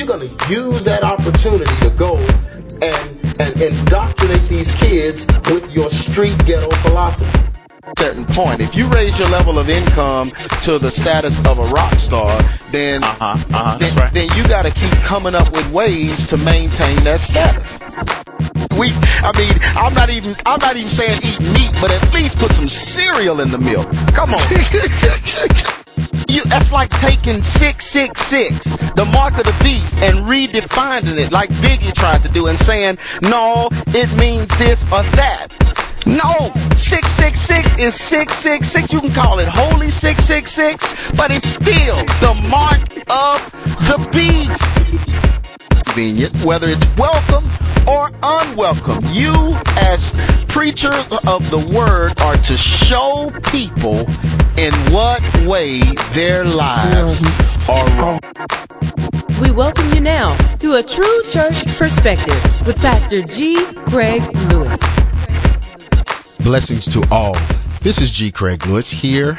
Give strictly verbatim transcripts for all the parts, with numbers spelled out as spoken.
you're going to use that opportunity to go and, and indoctrinate these kids with your street ghetto philosophy. Certain point. If you raise your level of income to the status of a rock star, then uh-huh, uh-huh, then, that's right. then you got to keep coming up with ways to maintain that status. We, I mean, I'm not even, I'm not even saying eat meat, but at least put some cereal in the milk. Come on. You, that's like taking six six six, the mark of the beast, and redefining it like Biggie tried to do and saying, no, it means this or that. No, six six six is six six six. You can call it holy six six six, but it's still the mark of the beast. Convenient, whether it's welcome or unwelcome. You, as preachers of the word, are to show people in what way their lives are wrong. We welcome you now to A True Church Perspective with Pastor G. Craig Lewis. Blessings to all. This is G. Craig Lewis here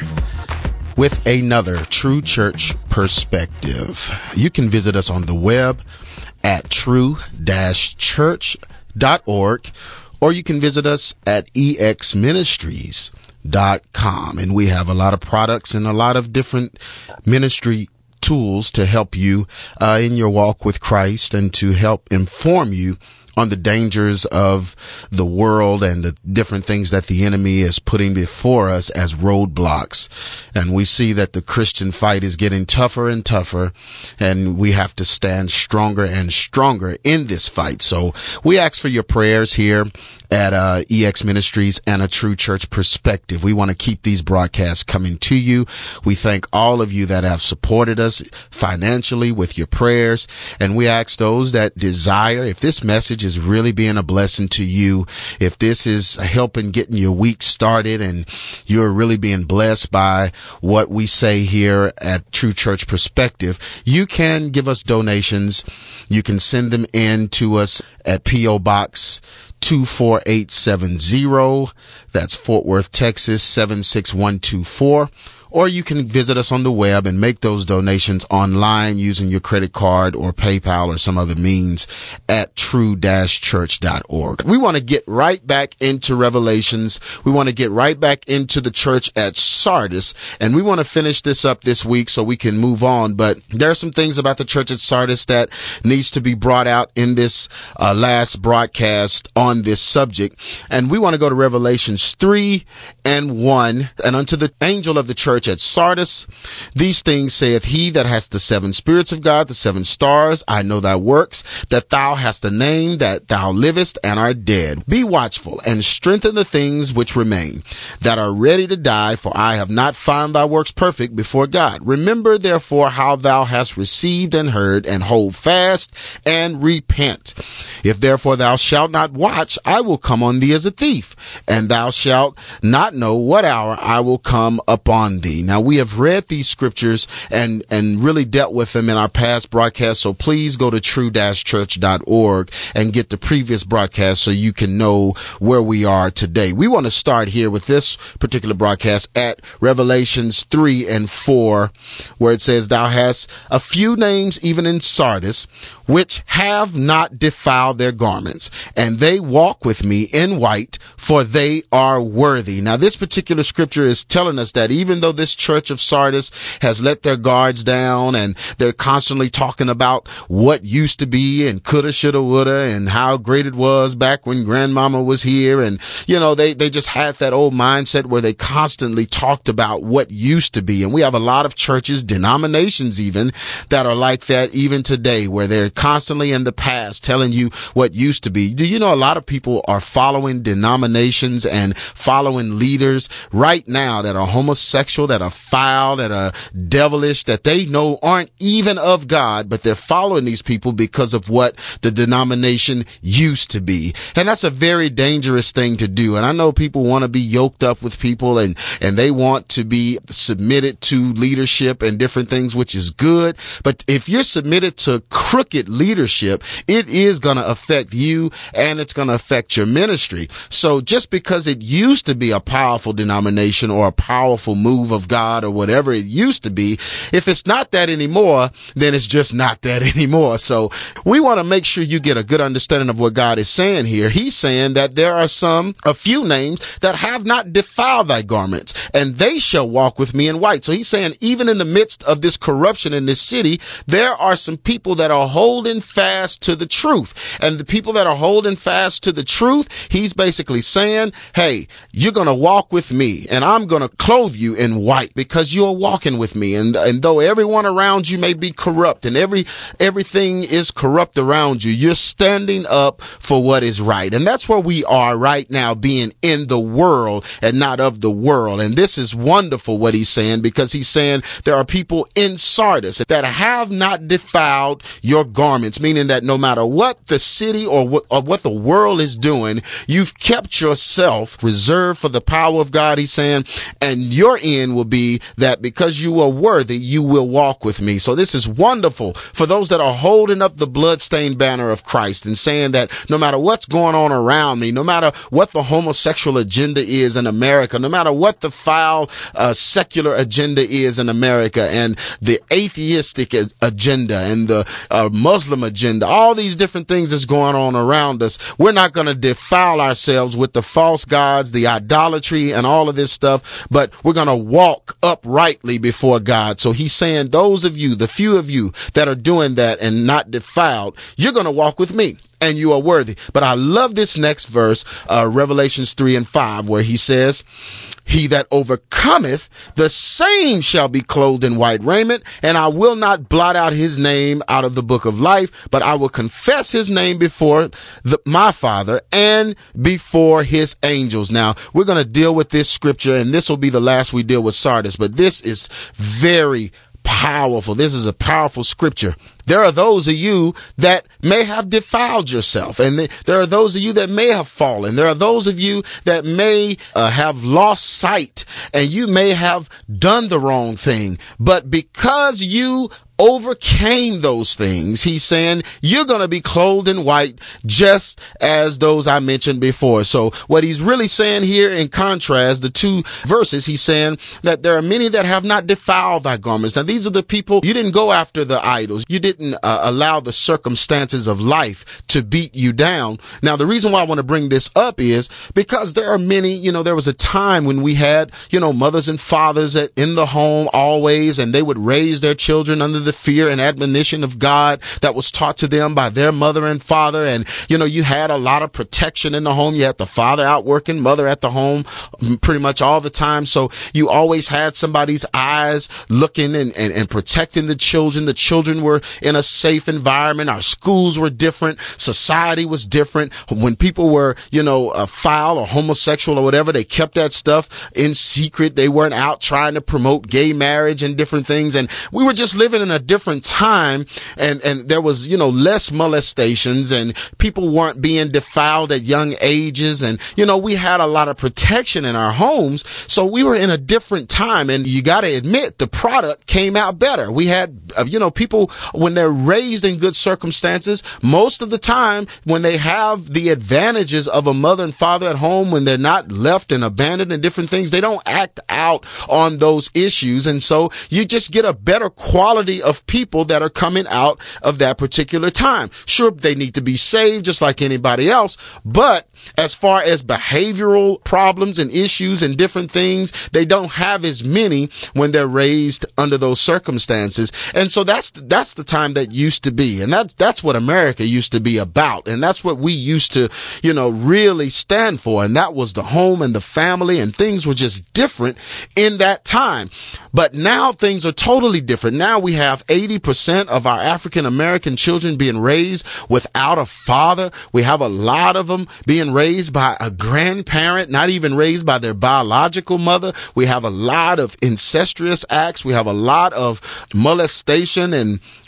with another True Church Perspective. You can visit us on the web at true dash church dot org, or you can visit us at e x ministries dot com. And we have a lot of products and a lot of different ministry tools to help you uh, in your walk with Christ and to help inform you on the dangers of the world and the different things that the enemy is putting before us as roadblocks. And we see that the Christian fight is getting tougher and tougher, and we have to stand stronger and stronger in this fight. So we ask for your prayers here at uh, E X Ministries and A True Church Perspective. We want to keep these broadcasts coming to you. We thank all of you that have supported us financially with your prayers, and we ask those that desire, if this message is really being a blessing to you, if this is helping getting your week started and you're really being blessed by what we say here at True Church Perspective, you can give us donations. You can send them in to us at P O Box two four eight seven zero. That's Fort Worth, Texas seven six one two four. Or you can visit us on the web and make those donations online using your credit card or PayPal or some other means at true dash church dot org. We want to get right back into Revelations. We want to get right back into the church at Sardis, and we want to finish this up this week so we can move on. But there are some things about the church at Sardis that needs to be brought out in this uh, last broadcast on this subject. And we want to go to Revelations three and one. And unto the angel of the church at Sardis, these things saith he that has the seven spirits of God, the seven stars. I know thy works, that thou hast a name, that thou livest and art dead. Be watchful and strengthen the things which remain, that are ready to die, for I have not found thy works perfect before God. Remember therefore how thou hast received and heard, and hold fast and repent. If therefore thou shalt not watch, I will come on thee as a thief, and thou shalt not know what hour I will come upon thee. Now, we have read these scriptures and, and really dealt with them in our past broadcasts, so please go to true dash church dot org and get the previous broadcast so you can know where we are today. We want to start here with this particular broadcast at Revelations three and four, where it says, thou hast a few names even in Sardis, which have not defiled their garments, and they walk with me in white, for they are worthy. Now, this particular scripture is telling us that even though this church of Sardis has let their guards down and they're constantly talking about what used to be and coulda, shoulda, woulda, and how great it was back when grandmama was here. And, you know, they, they just had that old mindset where they constantly talked about what used to be. And we have a lot of churches, denominations even, that are like that even today, where they're constantly in the past telling you what used to be. Do you know a lot of people are following denominations and following leaders right now that are homosexual, that are foul, that are devilish, that they know aren't even of God, but they're following these people because of what the denomination used to be. And that's a very dangerous thing to do. And I know people want to be yoked up with people and, and they want to be submitted to leadership and different things, which is good. But if you're submitted to crooked leadership, it is going to affect you and it's going to affect your ministry. So just because it used to be a powerful denomination or a powerful move of God or whatever it used to be. If it's not that anymore, then it's just not that anymore. So we want to make sure you get a good understanding of what God is saying here. He's saying that there are some, a few names that have not defiled thy garments, and they shall walk with me in white. So he's saying even in the midst of this corruption in this city, there are some people that are holding fast to the truth. And the people that are holding fast to the truth, he's basically saying, hey, you're going to walk with me, and I'm going to clothe you in white because you're walking with me. And, and though everyone around you may be corrupt and every, everything is corrupt around you, you're standing up for what is right. And that's where we are right now, being in the world and not of the world. And this is wonderful what he's saying, because he's saying there are people in Sardis that have not defiled your garments, meaning that no matter what the city or what, or what the world is doing, you've kept yourself reserved for the power of God, he's saying, and your end will be that because you are worthy, you will walk with me. So this is wonderful for those that are holding up the bloodstained banner of Christ and saying that no matter what's going on around me, no matter what the homosexual agenda is in America, no matter what the foul uh, secular agenda is in America, and the atheistic agenda and the uh, Muslim agenda, all these different things that's going on around us, we're not going to defile ourselves with the false gods, the idolatry, and all of this stuff, but we're going to walk uprightly before God. So he's saying those of you, the few of you that are doing that and not defiled, you're going to walk with me, and you are worthy. But I love this next verse, uh, Revelations three and five, where he says, he that overcometh, the same shall be clothed in white raiment, and I will not blot out his name out of the book of life, but I will confess his name before the, my Father and before his angels. Now, we're going to deal with this scripture, and this will be the last we deal with Sardis, but this is very powerful. This is a powerful scripture. There are those of you that may have defiled yourself, and there are those of you that may have fallen. There are those of you that may uh, have lost sight, and you may have done the wrong thing. But because you overcame those things, he's saying you're going to be clothed in white, just as those I mentioned before. So what he's really saying here, in contrast, the two verses, he's saying that there are many that have not defiled thy garments. Now, these are the people, you didn't go after the idols. You didn't uh, allow the circumstances of life to beat you down. Now, the reason why I want to bring this up is because there are many, you know, there was a time when we had, you know, mothers and fathers at, in the home always, and they would raise their children under the fear and admonition of God that was taught to them by their mother and father. And, you know, you had a lot of protection in the home. You had the father out working, mother at the home pretty much all the time. So you always had somebody's eyes looking and, and, and protecting the children. The children were in a safe environment. Our schools were different. Society was different. When people were, you know, uh, foul or homosexual or whatever, they kept that stuff in secret. They weren't out trying to promote gay marriage and different things. And we were just living in a different time, and and there was, you know, less molestations, and people weren't being defiled at young ages, and, you know, we had a lot of protection in our homes. So we were in a different time, and you got to admit the product came out better. We had, uh, you know, people, when they're raised in good circumstances, most of the time when they have the advantages of a mother and father at home, when they're not left and abandoned and different things, they don't act out on those issues. And so you just get a better quality of people that are coming out of that particular time. Sure, they need to be saved just like anybody else, but as far as behavioral problems and issues and different things, they don't have as many when they're raised under those circumstances. And so that's that's the time that used to be, and that that's what America used to be about, and that's what we used to, you know, really stand for, and that was the home and the family, and things were just different in that time. But now things are totally different. Now we have eighty percent of our African American children being raised without a father. We have a lot of them being raised by a grandparent, not even raised by their biological mother. We have a lot of incestuous acts. We have a lot of molestation and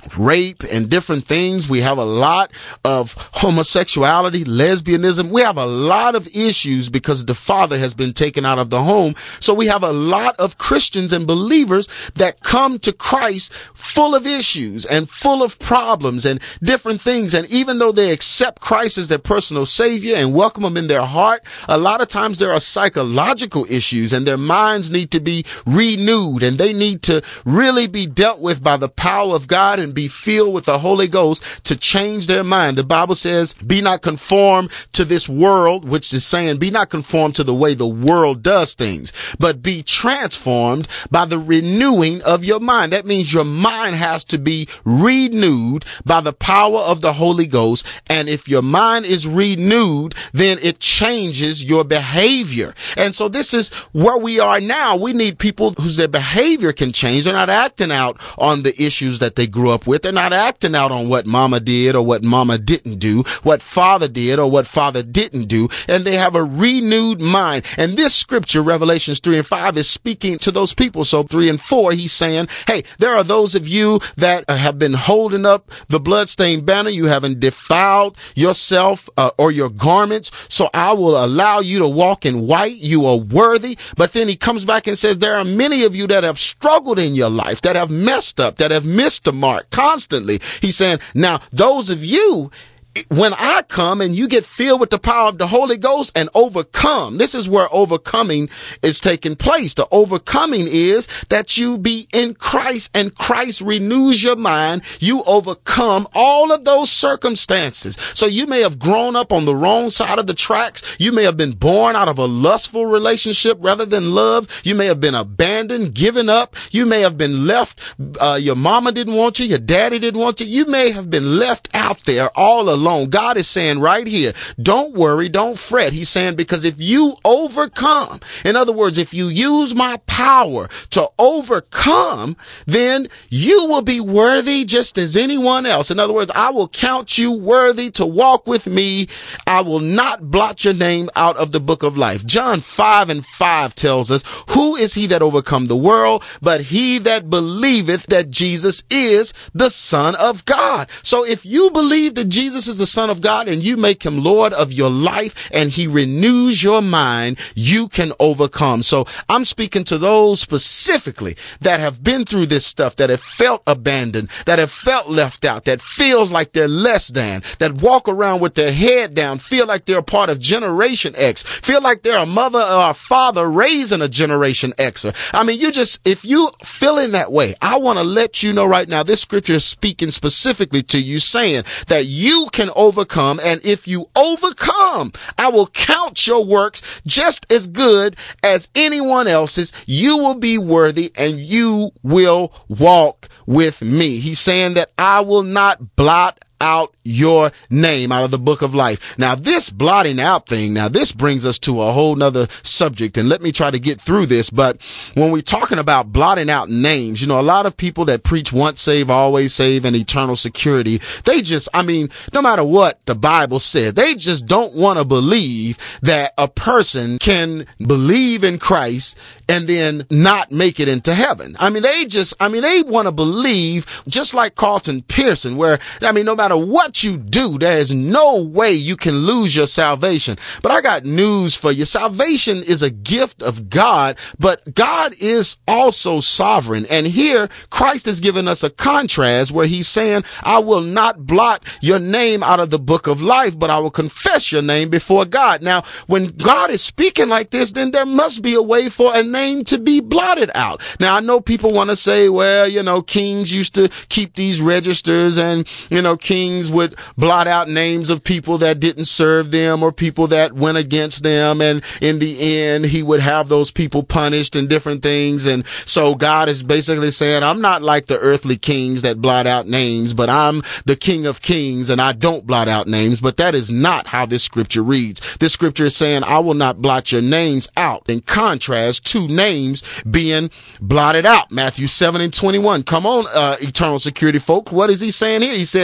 rape and different things. We have a lot of homosexuality, lesbianism. We have a lot of issues because the father has been taken out of the home. So we have a lot of Christians and believers that come to Christ full of issues and full of problems and different things. And even though they accept Christ as their personal savior and welcome him in their heart, a lot of times there are psychological issues and their minds need to be renewed and they need to really be dealt with by the power of God and be filled with the Holy Ghost to change their mind. The Bible says, be not conformed to this world, which is saying, be not conformed to the way the world does things, but be transformed by the renewing of your mind. That means your mind has to be renewed by the power of the Holy Ghost. And if your mind is renewed, then it changes your behavior. And so this is where we are now. We need people whose their behavior can change. They're not acting out on the issues that they grew up with. They're not acting out on what mama did or what mama didn't do, what father did or what father didn't do. And they have a renewed mind. And this scripture, Revelations three and five, is speaking to those people. So three and four, he's saying, hey, there are those of you that have been holding up the bloodstained banner. You haven't defiled yourself uh, or your garments. So I will allow you to walk in white. You are worthy. But then he comes back and says, there are many of you that have struggled in your life, that have messed up, that have missed the mark constantly. He's saying, now those of you, when I come and you get filled with the power of the Holy Ghost and overcome, this is where overcoming is taking place. The overcoming is that you be in Christ and Christ renews your mind. You overcome all of those circumstances. So you may have grown up on the wrong side of the tracks. You may have been born out of a lustful relationship rather than love. You may have been abandoned, given up. You may have been left. Uh, your mama didn't want you. Your daddy didn't want you. You may have been left out there all alone. God is saying right here, don't worry, don't fret. He's saying, because if you overcome, in other words, if you use my power to overcome, then you will be worthy just as anyone else. In other words, I will count you worthy to walk with me. I will not blot your name out of the book of life. John five and five tells us, who is he that overcome the world, but he that believeth that Jesus is the Son of God. So if you believe that Jesus is the Son of God and you make him Lord of your life and he renews your mind, you can overcome. So I'm speaking to those specifically that have been through this stuff, that have felt abandoned, that have felt left out, that feels like they're less than, that walk around with their head down, feel like they're a part of Generation X, feel like they're a mother or a father raising a Generation Xer. I mean, you just, if you feeling that way, I want to let you know right now, this scripture is speaking specifically to you, saying that you can overcome. And if you overcome, I will count your works just as good as anyone else's. You will be worthy and you will walk with me. He's saying that I will not blot out your name out of the book of life. Now, this blotting out thing, now this brings us to a whole nother subject, and let me try to get through this. But when we're talking about blotting out names, you know, a lot of people that preach once save, always save, and eternal security, they just, I mean, no matter what the Bible said, they just don't want to believe that a person can believe in Christ and then not make it into heaven. I mean, they just, I mean, they want to believe just like Carlton Pearson, where, I mean, no matter what you do, there is no way you can lose your salvation. But I got news for you. Salvation is a gift of God, but God is also sovereign. And here Christ has given us a contrast where he's saying, I will not blot your name out of the book of life, but I will confess your name before God. Now, when God is speaking like this, then there must be a way for a name to be blotted out. Now, I know people want to say, well, you know, kings used to keep these registers, and, you know, kings would blot out names of people that didn't serve them or people that went against them. And in the end, he would have those people punished and different things. And so God is basically saying, I'm not like the earthly kings that blot out names, but I'm the King of Kings and I don't blot out names. But that is not how this scripture reads. This scripture is saying, I will not blot your names out. In contrast, two names being blotted out. Matthew seven and twenty-one. Come on, uh, eternal security folk. What is he saying here? He said, not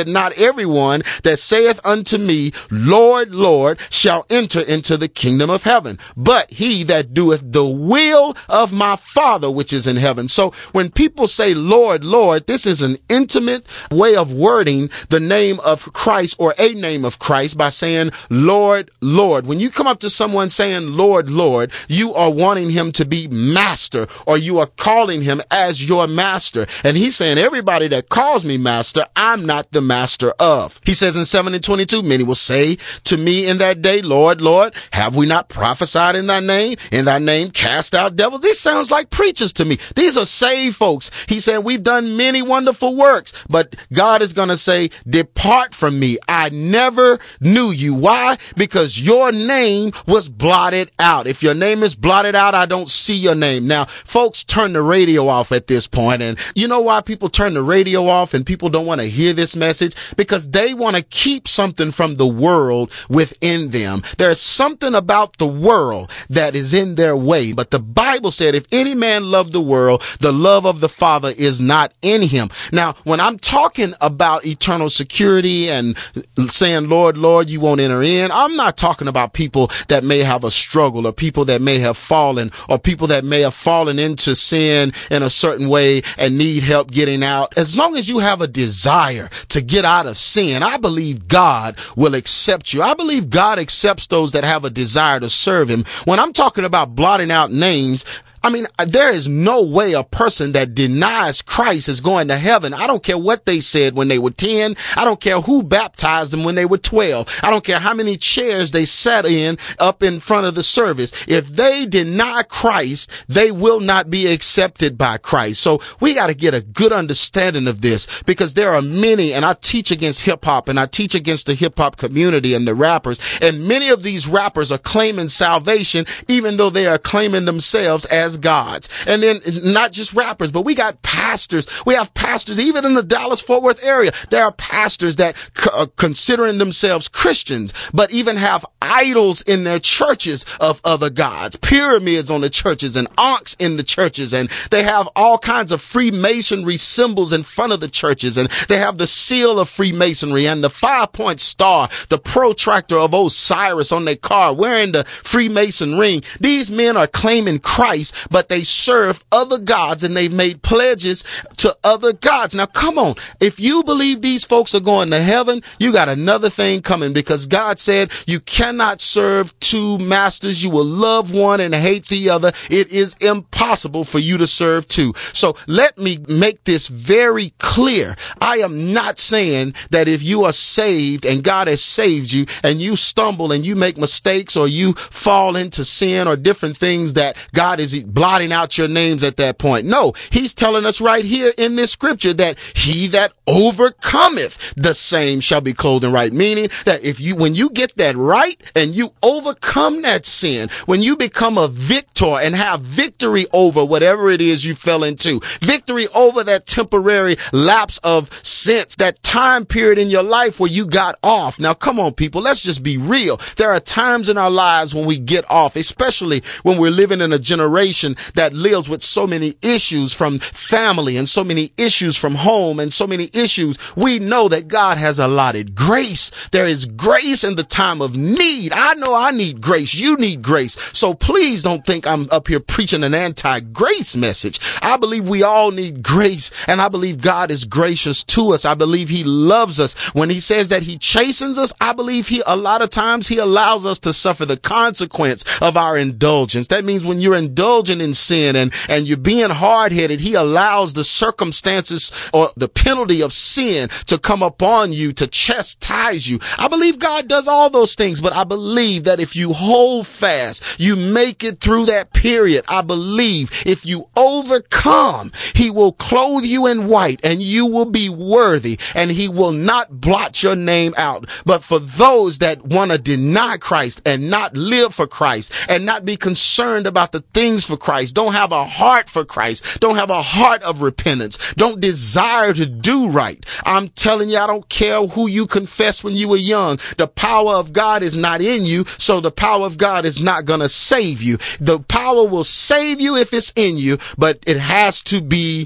everyone that saith unto me, Lord, Lord, shall enter into the kingdom of heaven, but he that doeth the will of my Father which is in heaven. So when people say, Lord, Lord, this is an intimate way of wording the name of Christ or a name of Christ by saying, Lord, Lord. When you come up to someone saying, Lord, Lord, you are wanting him to be master, or you are calling him as your master. And he's saying, everybody that calls me master, I'm not the master of. He says in seven and twenty-two, many will say to me in that day, Lord, Lord, have we not prophesied in thy name? In thy name cast out devils? This sounds like preachers to me. These are saved folks. He said, we've done many wonderful works, but God is going to say, depart from me. I never knew you. Why? Because your name was blotted out. If your name is blotted out, I don't see your name. Now, folks turn the radio off at this point, and you know why people turn the radio off and people don't want to hear this message? Because they want to keep something from the world within them. There's something about the world that is in their way. But the Bible said, if any man love the world, the love of the Father is not in him. Now, when I'm talking about eternal security and saying, Lord, Lord, you won't enter in, I'm not talking about people that may have a struggle, or people that may have fallen, or people that may have fallen into sin in a certain way and need help getting out. As long as you have a desire to get out of sin, I believe God will accept you. I believe God accepts those that have a desire to serve him. When I'm talking about blotting out names, I mean, there is no way a person that denies Christ is going to heaven. I don't care what they said when they were ten. I don't care who baptized them when they were twelve. I don't care how many chairs they sat in up in front of the service. If they deny Christ, they will not be accepted by Christ. So we got to get a good understanding of this, because there are many, and I teach against hip hop, and I teach against the hip hop community and the rappers, and many of these rappers are claiming salvation, even though they are claiming themselves as gods. And then not just rappers, but we got pastors. We have pastors even in the Dallas-Fort Worth area. There are pastors that c- uh, considering themselves Christians, but even have idols in their churches of other gods, pyramids on the churches and ankhs in the churches. And they have all kinds of Freemasonry symbols in front of the churches. And they have the seal of Freemasonry and the five-point star, the protractor of Osiris on their car, wearing the Freemason ring. These men are claiming Christ, but they serve other gods, and they've made pledges to other gods. Now, come on. If you believe these folks are going to heaven, you got another thing coming, because God said you cannot serve two masters. You will love one and hate the other. It is impossible for you to serve two. So let me make this very clear. I am not saying that if you are saved and God has saved you and you stumble and you make mistakes or you fall into sin or different things, that God is blotting out your names at that point. No, he's telling us right here in this scripture that he that overcometh, the same shall be clothed in right. Meaning that if you, when you get that right and you overcome that sin, when you become a victor and have victory over whatever it is you fell into, victory over that temporary lapse of sense, that time period in your life where you got off. Now, come on, people, let's just be real. There are times in our lives when we get off, especially when we're living in a generation that lives with so many issues from family and so many issues from home and so many issues. We know that God has allotted grace. There is grace in the time of need. I know I need grace. You need grace. So please don't think I'm up here preaching an anti-grace message. I believe we all need grace, and I believe God is gracious to us. I believe he loves us. When he says that he chastens us, I believe he, a lot of times he allows us to suffer the consequence of our indulgence. That means when you're indulging in sin and, and you're being hard-headed, he allows the circumstances or the penalty of sin to come upon you, to chastise you. I believe God does all those things, but I believe that if you hold fast, you make it through that period. I believe if you overcome, he will clothe you in white and you will be worthy, and he will not blot your name out. But for those that want to deny Christ and not live for Christ and not be concerned about the things for Christ, don't have a heart for Christ, don't have a heart of repentance, don't desire to do right, I'm telling you, I don't care who you confess when you were young. The power of God is not in you, so the power of God is not going to save you. The power will save you if it's in you, but it has to be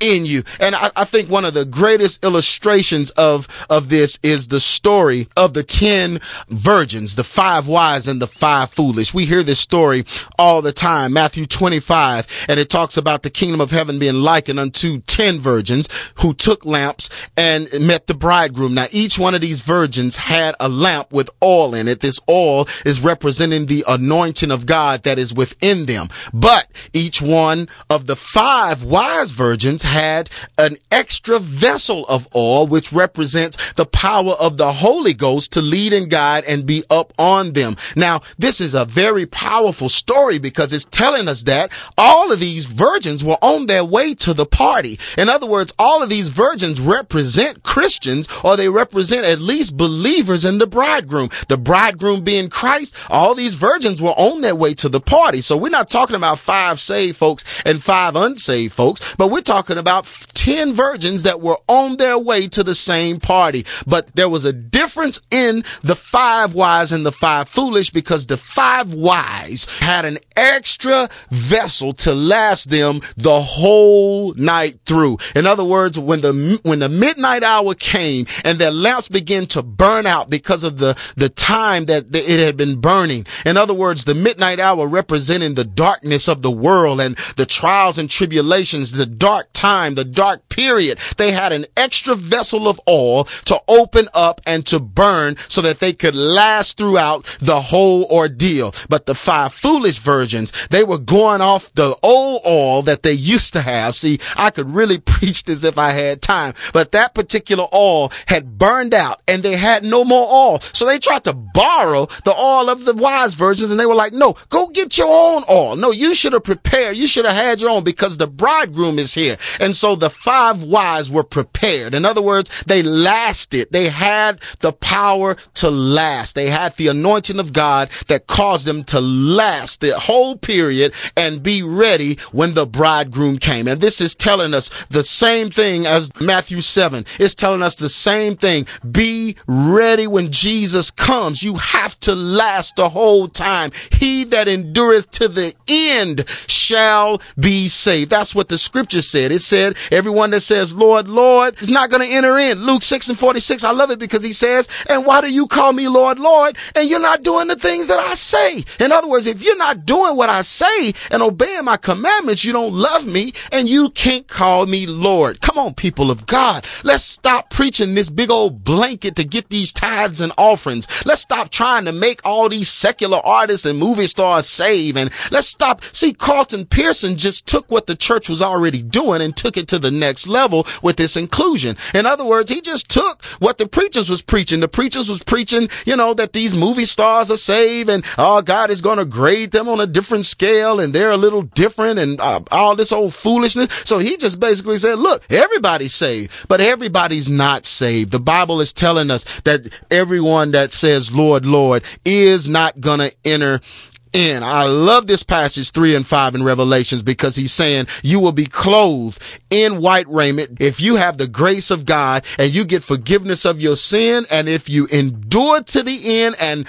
in you. And I, I think one of the greatest illustrations of, of this is the story of the ten virgins, the five wise and the five foolish. We hear this story all the time, Matthew twenty-five, and it talks about the kingdom of heaven being likened unto ten virgins who took lamps and met the bridegroom. Now, each one of these virgins had a lamp with oil in it. This oil is representing the anointing of God that is within them. But each one of the five wise virgins had an extra vessel of oil, which represents the power of the Holy Ghost to lead and guide and be up on them. Now, this is a very powerful story because it's telling us that all of these virgins were on their way to the party. In other words, all of these virgins represent Christians, or they represent at least believers in the bridegroom. The bridegroom being Christ, all these virgins were on their way to the party. So we're not talking about five saved folks and five unsaved folks, but we're talking about ten virgins that were on their way to the same party. But there was a difference in the five wise and the five foolish, because the five wise had an extra vessel to last them the whole night through. In other words, when the when the midnight hour came and their lamps began to burn out because of the the time that it had been burning. In other words, the midnight hour representing the darkness of the world and the trials and tribulations, the dark time, the dark period. They had an extra vessel of oil to open up and to burn so that they could last throughout the whole ordeal. But the five foolish virgins, they were going off the old oil that they used to have. See, I could really preach this if I had time, but that particular oil had burned out and they had no more oil. So they tried to borrow the oil of the wise virgins, and they were like, no, go get your own oil. No, you should have prepared. You should have had your own, because the bridegroom is here. And so the five wise were prepared. In other words, they lasted. They had the power to last. They had the anointing of God that caused them to last the whole period and be ready when the bridegroom came. And this is telling us the same thing as Matthew seven. It's telling us the same thing. Be ready when Jesus comes. You have to last the whole time. He that endureth to the end shall be saved. That's what the scripture said. It said, everyone that says, Lord, Lord, is not going to enter in. Luke six and forty-six. I love it because he says, and why do you call me Lord, Lord, and you're not doing the things that I say? In other words, if you're not doing what I say and obeying my commandments, you don't love me and you can't call me Lord. Come on, people of God. Let's stop preaching this big old blanket to get these tithes and offerings. Let's stop trying to make all these secular artists and movie stars save. And let's stop. See, Carlton Pearson just took what the church was already doing and took it to the next level with this inclusion. In other words, he just took what the preachers was preaching. The preachers was preaching, you know, that these movie stars are saved and, oh, God is going to grade them on a different scale and they're a little different and uh, all this old foolishness. So he just basically said, look, everybody's saved, but everybody's not saved. The Bible is telling us that everyone that says, Lord, Lord, is not going to enter in. I love this passage three and five in Revelations, because he's saying you will be clothed in white raiment if you have the grace of God and you get forgiveness of your sin. And if you endure to the end and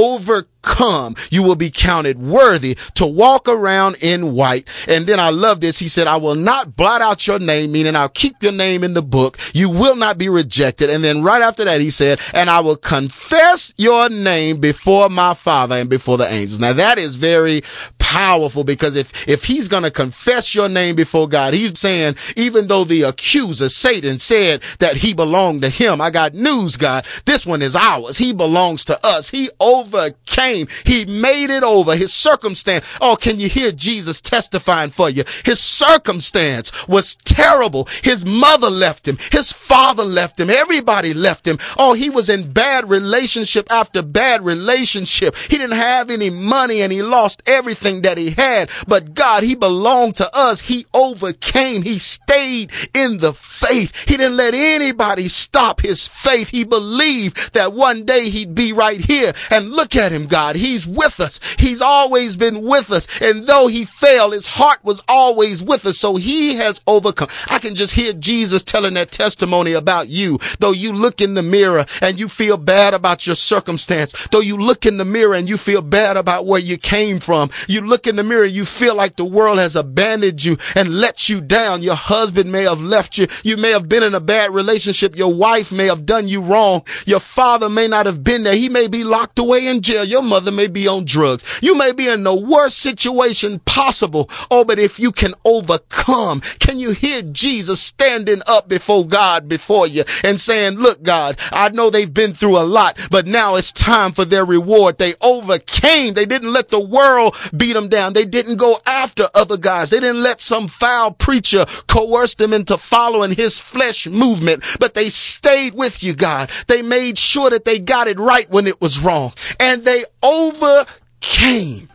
overcome, you will be counted worthy to walk around in white. And then I love this. He said, I will not blot out your name, meaning I'll keep your name in the book. You will not be rejected. And then right after that, he said, and I will confess your name before my Father and before the angels. Now that is very powerful, because if, if he's going to confess your name before God, he's saying, even though the accuser, Satan, said that he belonged to him, I got news, God. This one is ours. He belongs to us. He overcame. He made it over. His circumstance. Oh, can you hear Jesus testifying for you? His circumstance was terrible. His mother left him. His father left him. Everybody left him. Oh, he was in bad relationship after bad relationship. He didn't have any money and he lost everything that he had. But God, he belonged to us. He overcame. He stayed in the faith. He didn't let anybody stop his faith. He believed that one day he'd be right here. And look at him, God. He's with us. He's always been with us. And though he failed, his heart was always with us. So he has overcome. I can just hear Jesus telling that testimony about you. Though you look in the mirror and you feel bad about your circumstance, though you look in the mirror and you feel bad about where you came from, you look in the mirror, you feel like the world has abandoned you and let you down. Your husband may have left you. You may have been in a bad relationship. Your wife may have done you wrong. Your father may not have been there. He may be locked away in jail. Your mother may be on drugs. You may be in the worst situation possible. Oh, but if you can overcome, can you hear Jesus standing up before God before you and saying, look, God, I know they've been through a lot, but now it's time for their reward. They overcame. They didn't let the world beat them down. They didn't go after other guys. They didn't let some foul preacher coerce them into following his flesh movement, but they stayed with you, God. They made sure that they got it right when it was wrong, and they overcame.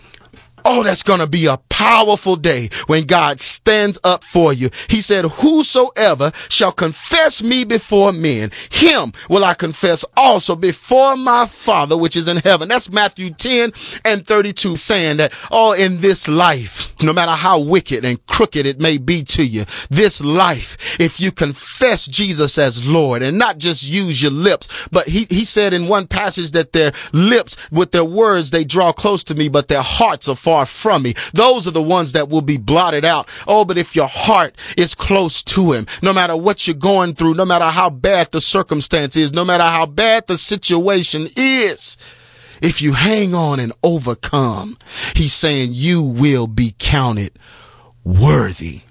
Oh, that's going to be a powerful day when God stands up for you. He said, whosoever shall confess me before men, him will I confess also before my Father which is in heaven. That's Matthew ten and thirty-two, saying that, oh, in this life, no matter how wicked and crooked it may be to you, this life, if you confess Jesus as Lord and not just use your lips, but he, he said in one passage that their lips with their words, they draw close to me, but their hearts are far from me. Those are the ones that will be blotted out. Oh, but if your heart is close to him, no matter what you're going through, no matter how bad the circumstance is, no matter how bad the situation is, if you hang on and overcome, he's saying you will be counted worthy.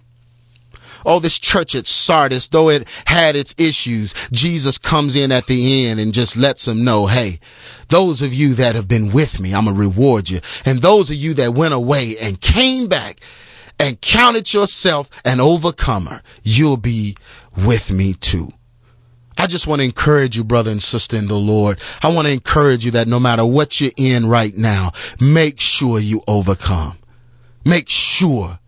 Oh, this church at Sardis, though it had its issues, Jesus comes in at the end and just lets them know, hey, those of you that have been with me, I'm going to reward you. And those of you that went away and came back and counted yourself an overcomer, you'll be with me too. I just want to encourage you, brother and sister in the Lord. I want to encourage you that no matter what you're in right now, make sure you overcome. Make sure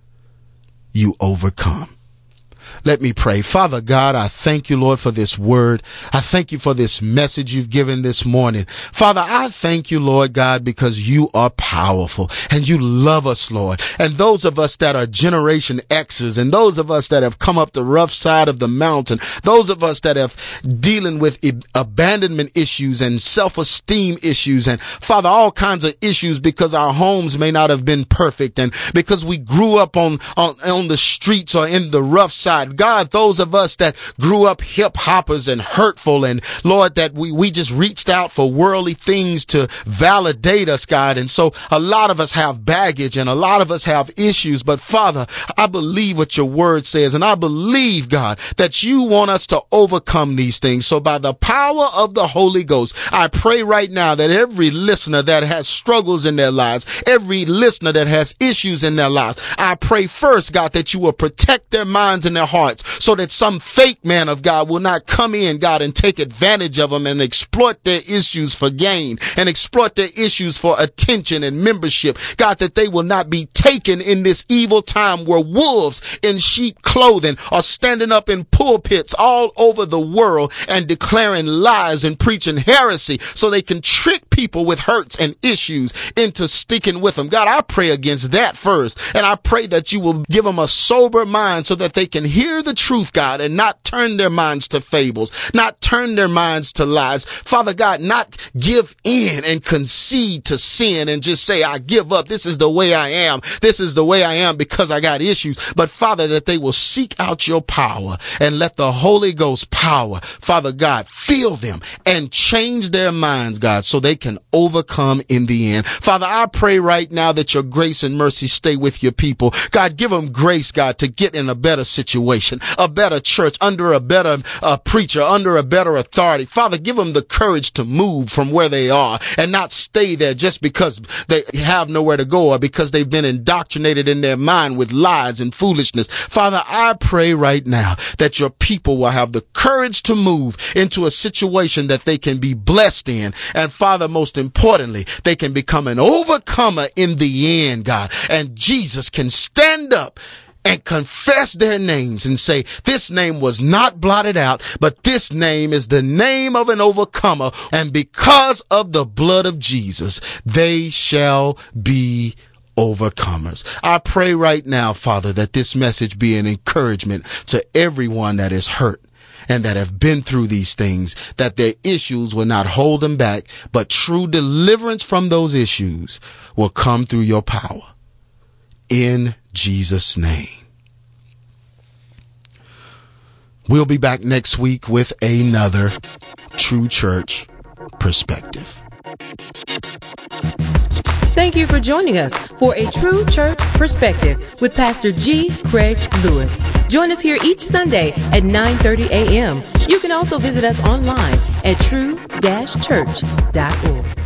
you overcome. Let me pray. Father God, I thank you, Lord, for this word. I thank you for this message you've given this morning. Father, I thank you, Lord God, because you are powerful and you love us, Lord. And those of us that are Generation Xers and those of us that have come up the rough side of the mountain, those of us that have dealing with e- abandonment issues and self-esteem issues and, Father, all kinds of issues because our homes may not have been perfect and because we grew up on, on, on the streets or in the rough side. God, those of us that grew up hip hoppers and hurtful and Lord, that we, we just reached out for worldly things to validate us, God. And so a lot of us have baggage and a lot of us have issues. But Father, I believe what your word says. And I believe, God, that you want us to overcome these things. So by the power of the Holy Ghost, I pray right now that every listener that has struggles in their lives, every listener that has issues in their lives, I pray first, God, that you will protect their minds and their hearts, so that some fake man of God will not come in, God, and take advantage of them and exploit their issues for gain and exploit their issues for attention and membership. God, that they will not be taken in this evil time where wolves in sheep clothing are standing up in pulpits all over the world and declaring lies and preaching heresy so they can trick people with hurts and issues into sticking with them. God, I pray against that first. And I pray that you will give them a sober mind so that they can hear the truth, God, and not turn their minds to fables, not turn their minds to lies. Father God, not give in and concede to sin and just say, I give up. This is the way I am. This is the way I am because I got issues. But Father, that they will seek out your power and let the Holy Ghost power, Father God, fill them and change their minds, God, so they can overcome in the end. Father, I pray right now that your grace and mercy stay with your people. God, give them grace, God, to get in a better situation, a better church, under a better uh, preacher, under a better authority. Father, give them the courage to move from where they are and not stay there just because they have nowhere to go or because they've been indoctrinated in their mind with lies and foolishness. Father, I pray right now that your people will have the courage to move into a situation that they can be blessed in. And Father, most importantly, they can become an overcomer in the end, God. And Jesus can stand up and confess their names and say, this name was not blotted out, but this name is the name of an overcomer. And because of the blood of Jesus, they shall be overcomers. I pray right now, Father, that this message be an encouragement to everyone that is hurt and that have been through these things, that their issues will not hold them back, but true deliverance from those issues will come through your power. In Jesus' name. We'll be back next week with another True Church Perspective. Thank you for joining us for a True Church Perspective with Pastor G. Craig Lewis. Join us here each Sunday at nine thirty a.m. You can also visit us online at true dash church dot org.